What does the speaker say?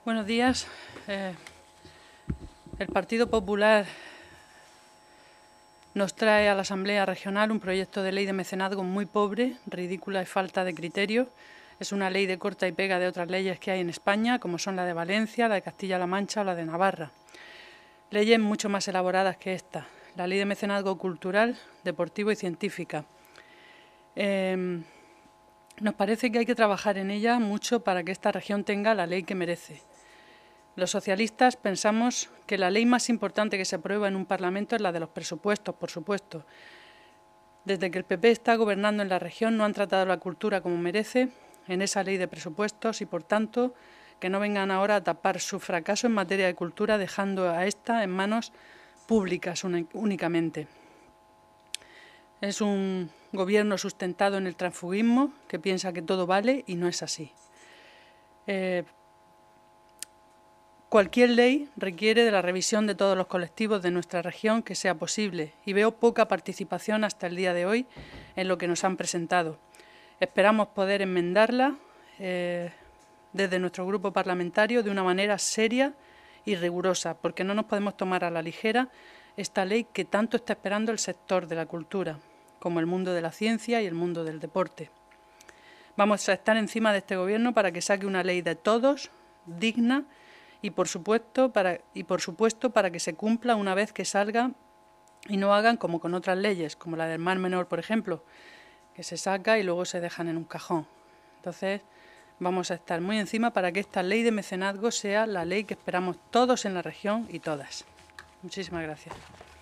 Buenos días. El Partido Popular nos trae a la Asamblea Regional un proyecto de ley de mecenazgo muy pobre, ridícula y falta de criterio. Es una ley de corta y pega de otras leyes que hay en España, como son la de Valencia, la de Castilla-La Mancha o la de Navarra. Leyes mucho más elaboradas que esta. La ley de mecenazgo cultural, deportivo y científica. Nos parece que hay que trabajar en ella mucho para que esta región tenga la ley que merece. Los socialistas pensamos que la ley más importante que se aprueba en un Parlamento es la de los presupuestos, por supuesto. Desde que el PP está gobernando en la región no han tratado la cultura como merece en esa ley de presupuestos y, por tanto, que no vengan ahora a tapar su fracaso en materia de cultura dejando a esta en manos públicas únicamente. Es un gobierno sustentado en el transfugismo que piensa que todo vale y no es así. Cualquier ley requiere de la revisión de todos los colectivos de nuestra región que sea posible y veo poca participación hasta el día de hoy en lo que nos han presentado. Esperamos poder enmendarla desde nuestro grupo parlamentario de una manera seria y rigurosa, porque no nos podemos tomar a la ligera esta ley que tanto está esperando el sector de la cultura, como el mundo de la ciencia y el mundo del deporte. Vamos a estar encima de este gobierno para que saque una ley de todos, digna, y por supuesto para que se cumpla una vez que salga y no hagan como con otras leyes, como la del Mar Menor, por ejemplo, que se saca y luego se dejan en un cajón. Entonces, vamos a estar muy encima para que esta ley de mecenazgo sea la ley que esperamos todos en la región y todas. Muchísimas gracias.